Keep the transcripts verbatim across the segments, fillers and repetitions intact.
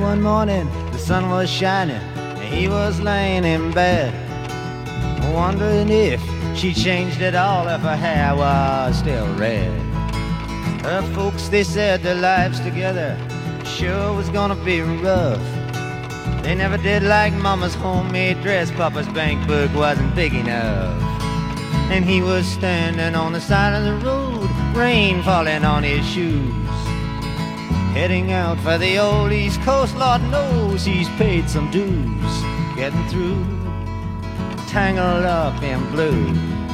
one morning, the sun was shining, and he was laying in bed, wondering if she changed at all, if her hair was still red. Her folks, they said their lives together sure was gonna be rough. They never did like Mama's homemade dress, Papa's bank book wasn't big enough. And he was standing on the side of the road, rain falling on his shoes, heading out for the old East Coast. Lord knows he's paid some dues, getting through, tangled up in blue.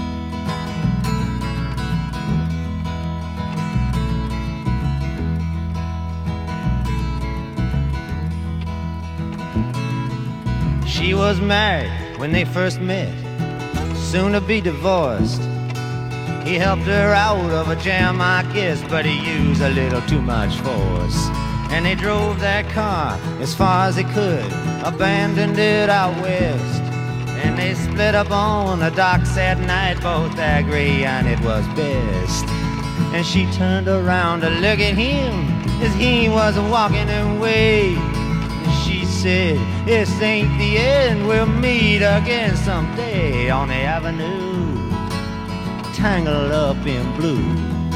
She was married when they first met, soon to be divorced. He helped her out of a jam, I guess, but he used a little too much force. And they drove their car as far as they could, abandoned it out west. And they split up on the docks at night, both agreeing it was best. And she turned around to look at him as he was walking away. She said, this ain't the end, we'll meet again someday on the avenue, tangled up in blue.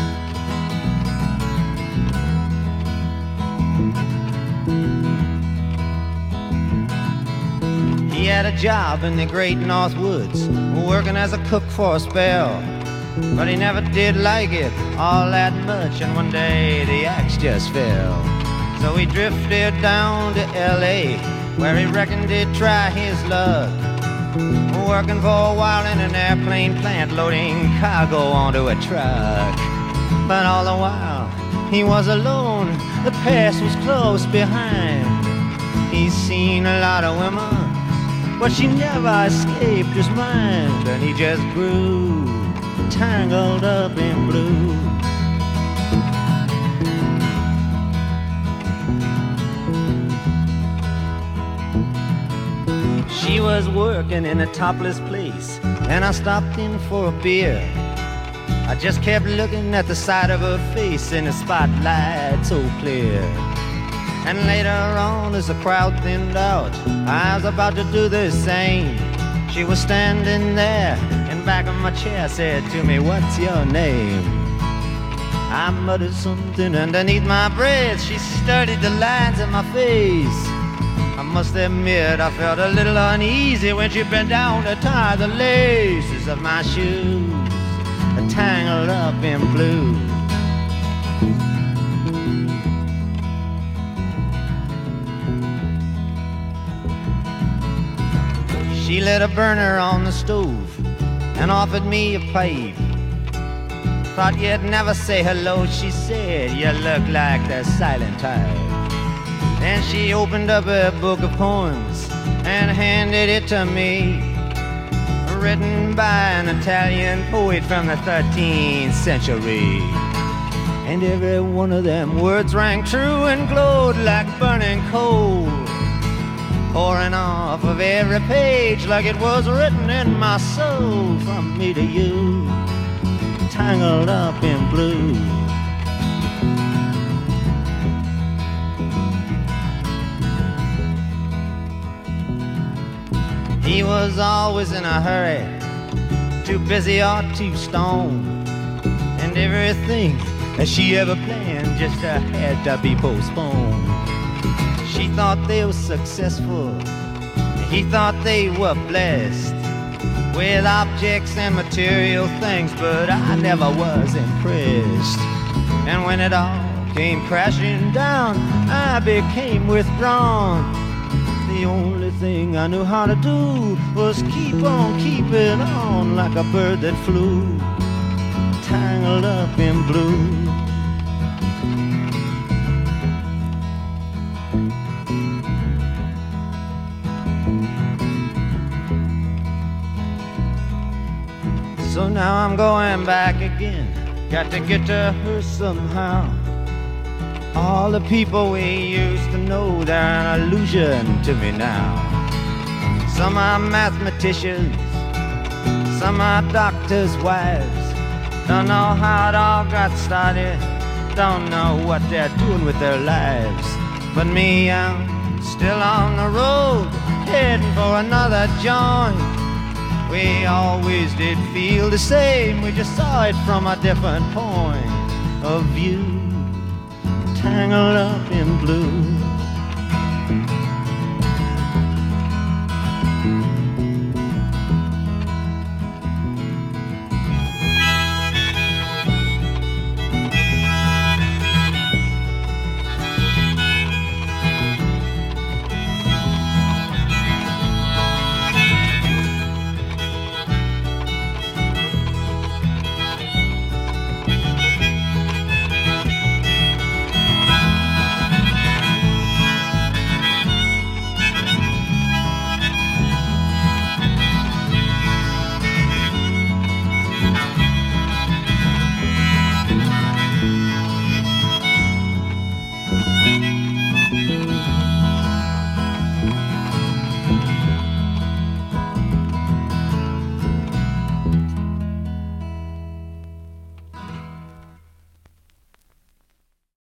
He had a job in the great North Woods, working as a cook for a spell, but he never did like it all that much, and one day the axe just fell. So he drifted down to L A, where he reckoned he'd try his luck, working for a while in an airplane plant, loading cargo onto a truck. But all the while he was alone, the past was close behind. He's seen a lot of women, but she never escaped his mind, and he just grew tangled up in blue. She was working in a topless place, and I stopped in for a beer. I just kept looking at the side of her face in the spotlight so clear. And later on, as the crowd thinned out, I was about to do the same. She was standing there in back of my chair, said to me, what's your name? I muttered something underneath my breath. She studied the lines in my face. I must admit I felt a little uneasy when she bent down to tie the laces of my shoes, tangled up in blue. She lit a burner on the stove and offered me a pipe. Thought you'd never say hello, she said, you look like the silent type. Then she opened up a book of poems and handed it to me, written by an Italian poet from the thirteenth century. And every one of them words rang true and glowed like burning coal, pouring off of every page like it was written in my soul. From me to you, tangled up in blue. He was always in a hurry, too busy or too stoned, and everything that she ever planned just uh, had to be postponed. She thought they were successful, he thought they were blessed with objects and material things, but I never was impressed. And when it all came crashing down, I became withdrawn. The only thing I knew how to do was keep on keeping on like a bird that flew, tangled up in blue. So now I'm going back again, got to get to her somehow. All the people we used to know, they're an illusion to me now. Some are mathematicians, some are doctors' wives. Don't know how it all got started, don't know what they're doing with their lives. But me, I'm still on the road, heading for another joint. We always did feel the same, we just saw it from a different point of view. Tangled up in blue,